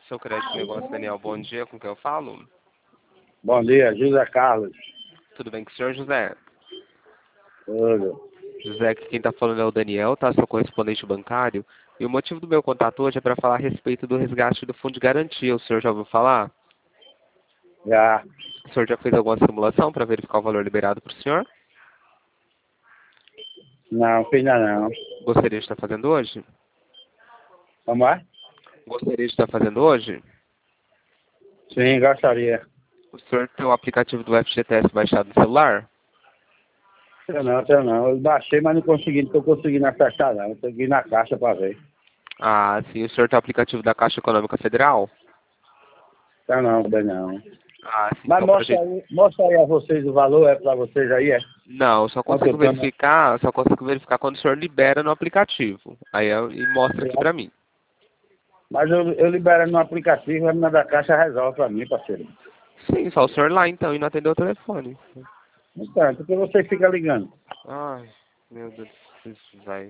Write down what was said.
Seu crédito negócio, Daniel, bom dia, com quem eu falo? Bom dia, José Carlos. Tudo bem com o senhor, José? Tudo. José, aqui quem está falando é o Daniel, tá? Sou correspondente bancário. E o motivo do meu contato hoje é para falar a respeito do resgate do fundo de garantia. O senhor já ouviu falar? Já. O senhor já fez alguma simulação para verificar o valor liberado para o senhor? Não, ainda não. Gostaria de estar fazendo hoje? Como é? Gostaria de estar fazendo hoje? Sim, gostaria. O senhor tem o aplicativo do FGTS baixado no celular? Tenho não. Eu baixei, mas não estou conseguindo acessar não. Eu tenho que ir na caixa para ver. Ah, sim. O senhor tem o aplicativo da Caixa Econômica Federal? Também não. Ah, sim. Mas Então, pra gente... mostra aí a vocês o valor, é para vocês aí, é? Não, eu só consigo verificar quando o senhor libera no aplicativo. E mostra aqui pra mim. Mas eu libero no aplicativo, a menina da caixa resolve para mim, parceiro. Sim, só o senhor lá então e não atender o telefone. Então, porque você fica ligando. Ai, meu Deus, isso vai.